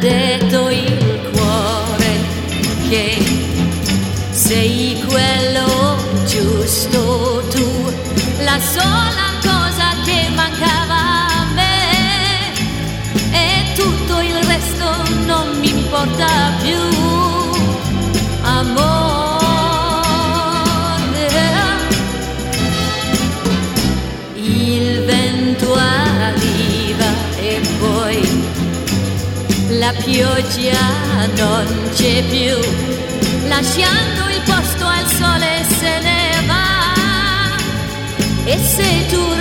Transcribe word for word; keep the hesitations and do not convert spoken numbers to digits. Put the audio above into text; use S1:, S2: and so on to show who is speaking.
S1: detto il cuore che sei quello giusto tu, la sola cosa che mancava a me, e tutto il resto non mi importa più, amore. Il vento arriva e poi la pioggia non c'è più, lasciando il posto al sole se ne va, e se tu